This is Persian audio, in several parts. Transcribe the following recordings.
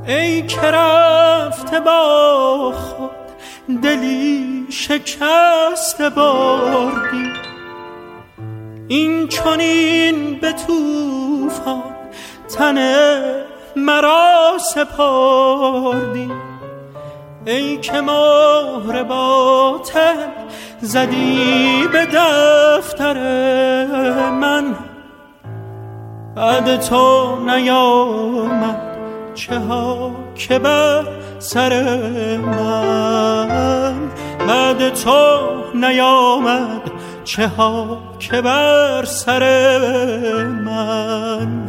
ای که رفته با خود دلی شکسته بردی، این چنین به طوفان تن مرا سپردی. ای که مهر باطل زدی به دفتر من، بعد تو نیامد چه ها که بر سر من، بعد تو نیامد چه ها که بر سر من.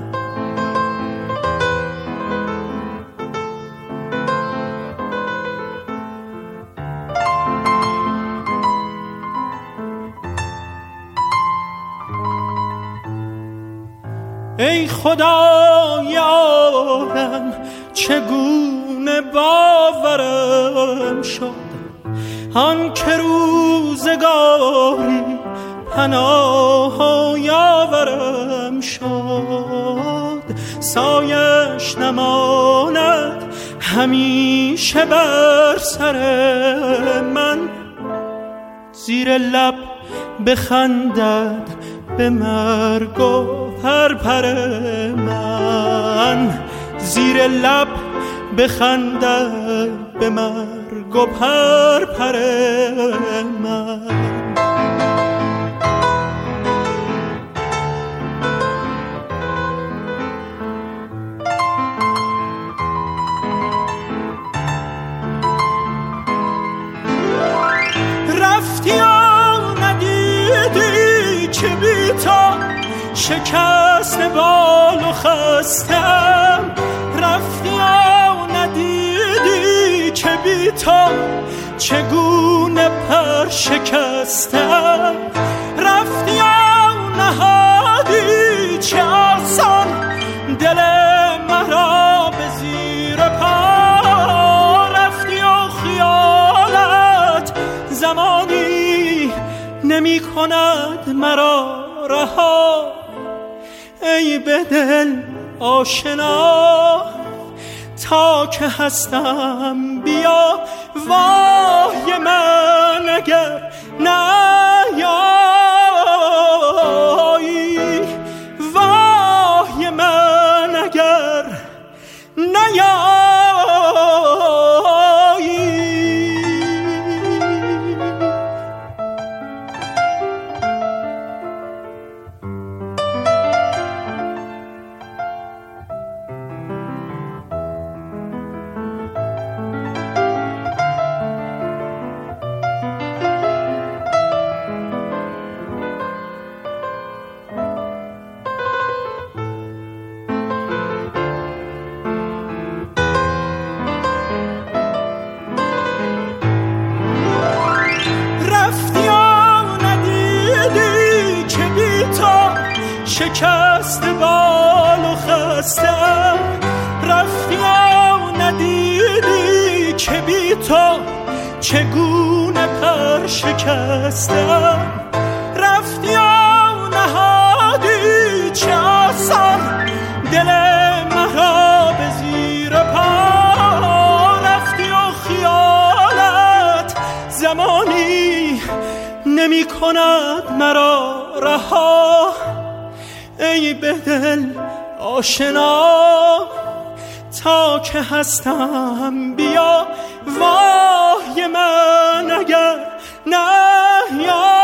ای خدای عالم چگونه باورم شد، آن که روزگاری پناه یاورم شد. سایش نماند همیشه بر سر من، زیر لب بخندد به مرگ و پرپر من، زیر لب بخندد به مرگ و پرپر من. رفتی و ندیدی که بی تو شکست بال و خستم، رفتی و ندیدی که بی تو چگونه پر شکستم، رفتی و نهادی چه آسان دل مرا به زیر پا، رفتی و خیالت زمانی نمی کند مرا رها. ای به دل آشنا تا که هستم بیا، وای من اگر نیایی، وای من اگر نیایی. شکست بال و خستم، رفتی و ندیدی که بی تو چگونه پر شکستم، رفتی و نهادی چه آسان دل مرا به زیر پا، رفتی و خیالت زمانی نمی کند مرا رها. ای به دل آشنا تا که هستم بیا، وای من اگر نیایی.